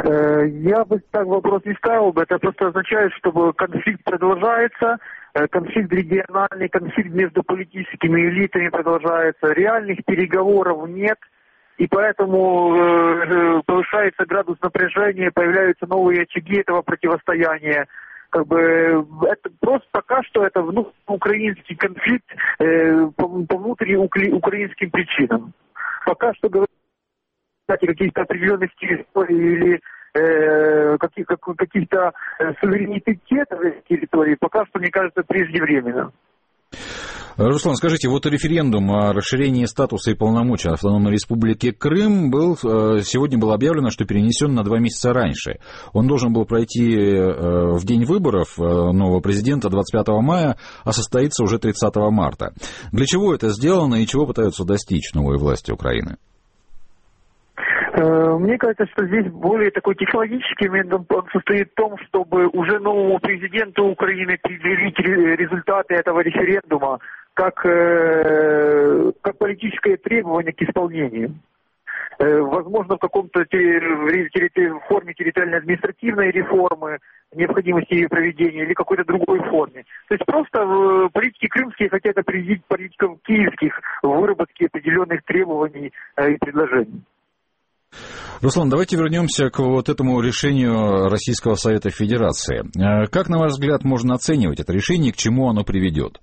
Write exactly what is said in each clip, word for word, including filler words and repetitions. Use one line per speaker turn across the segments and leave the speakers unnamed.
Я бы так вопрос не ставил бы. Это просто означает, что конфликт продолжается, конфликт региональный, конфликт между политическими элитами продолжается, реальных переговоров нет, и поэтому повышается градус напряжения, появляются новые очаги этого противостояния. Как бы это просто пока что это внутриукраинский конфликт э, по, по внутриукраинским причинам. Пока что говорить о каких-то определенных территорий или э, каких, как, каких-то суверенитетов территорий, пока что, мне кажется, преждевременно.
Руслан, скажите, вот референдум о расширении статуса и полномочий Автономной Республики Крым был, сегодня было объявлено, что перенесен на два месяца раньше. Он должен был пройти в день выборов нового президента двадцать пятого мая, а состоится уже тридцатого марта. Для чего это сделано и чего пытаются достичь новые власти Украины?
Мне кажется, что здесь более такой технологический момент состоит в том, чтобы уже новому президенту Украины предъявить результаты этого референдума как, как политическое требование к исполнению. Возможно, в каком-то в форме территориально-административной реформы, необходимости ее проведения или какой-то другой форме. То есть просто политики крымские хотят определить политиков киевских в выработке определенных требований и предложений.
Руслан, давайте вернемся к вот этому решению Российского Совета Федерации. Как, на ваш взгляд, можно оценивать это решение, к чему оно приведет?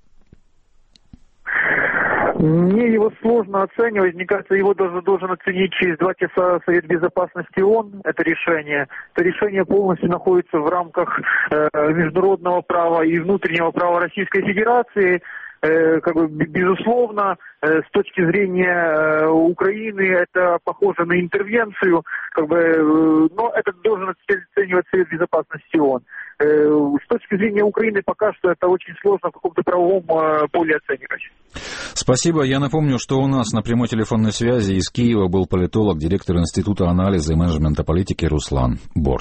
Мне его сложно оценивать. Мне кажется, его должен, должен оценить через два часа Совет Безопасности ООН, это решение. Это решение полностью находится в рамках э, международного права и внутреннего права Российской Федерации. Как бы, безусловно, с точки зрения Украины это похоже на интервенцию, как бы, но это должен оценивать Совет Безопасности ООН. С точки зрения Украины пока что это очень сложно в каком-то правовом поле оценивать.
Спасибо. Я напомню, что у нас на прямой телефонной связи из Киева был политолог, директор Института анализа и менеджмента политики Руслан Борт.